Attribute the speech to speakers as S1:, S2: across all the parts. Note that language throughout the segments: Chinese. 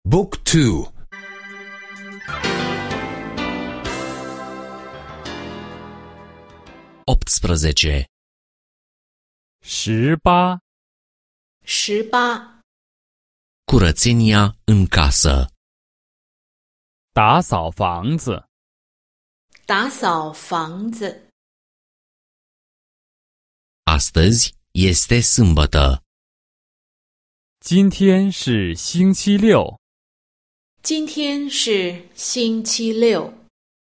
S1: Book 2
S2: 18.
S3: 18.
S4: 18.
S2: Curățenia în casă.
S3: 打扫房子。
S4: 打扫房子。
S2: Astăzi este sâmbătă.
S3: 今天是星期六。
S4: 今天是星期六。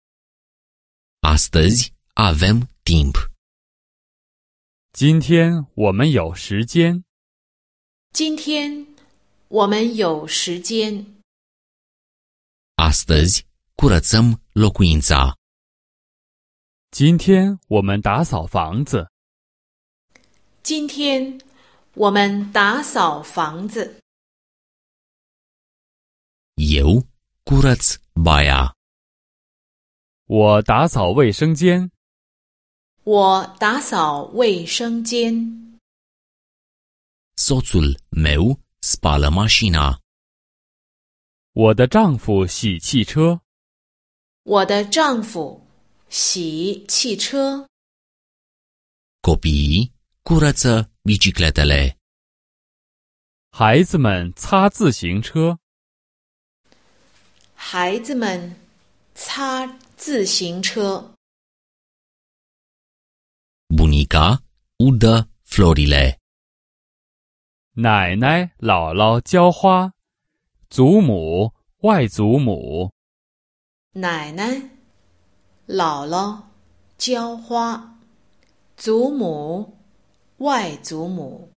S2: Astăzi avem timp.
S3: 今天我们有时间。
S4: 今天我们有时间。
S2: Astăzi curățăm locuința.
S3: 今天我们打扫房子。
S4: 今天我们打扫房子。
S2: Eu curăț baia.
S3: 我打扫卫生间。
S4: 我打扫卫生间。
S2: Soțul meu spală mașina.
S3: 我的丈夫洗汽车。
S4: 我的丈夫洗汽车。
S2: Copiii curăță bicicletele.
S3: 孩子们擦自行车。
S4: 孩子们擦自行车。
S2: Bunica udă florile.
S3: 奶奶、姥姥浇花，祖母、外祖母。
S4: 奶奶、姥姥浇花，祖母、外祖母。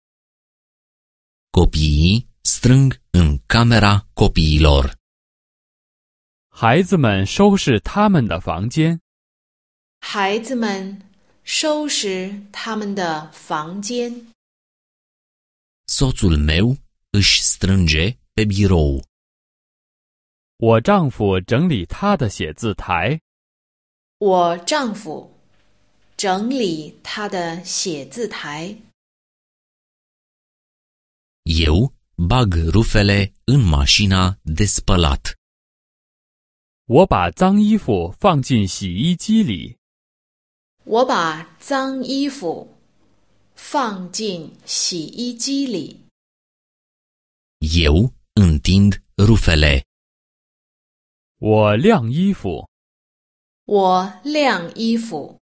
S2: Copiii strâng în camera copiilor.
S3: 孩子们收拾他们的房间。
S4: 孩子们收拾他们的房间。
S2: Soțul meu își strânge pe birou.
S3: 我丈夫整理他的写字台。
S4: 我丈夫整理他的写字台。
S2: Eu bag rufele în mașina de spălat.
S3: 我把脏衣服放进洗衣机里。
S4: 我把脏衣服放进洗衣机里。
S2: Eu întind rufele.
S3: 我晾衣服。
S4: 我晾衣服。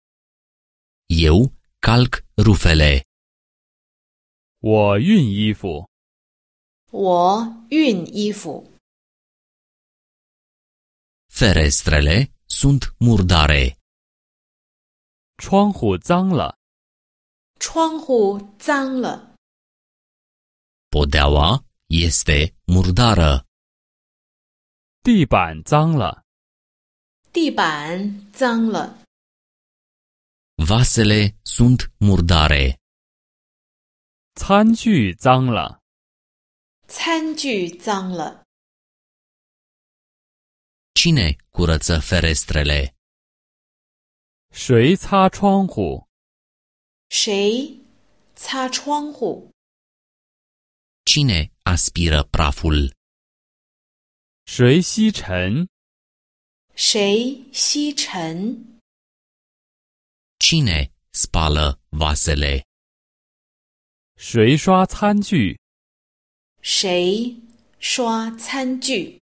S2: Eu calc rufele.
S3: 我熨衣服。
S4: 我熨衣服。
S2: Ferestrele sunt murdare.
S3: 窗户脏了。
S4: 窗户脏了。
S2: Podeaua este murdară.
S3: 地板脏了。
S4: 地板脏了。
S2: Vasele sunt murdare.
S3: 餐具脏了。
S4: 餐具脏了。
S2: Cine curăță ferestrele?
S3: 谁擦窗户？
S4: 谁擦窗户？
S2: Cine aspiră praful?
S3: 谁吸尘？
S4: 谁吸尘？
S2: Cine spală vasele?
S3: 谁刷餐具？
S4: 谁刷餐具？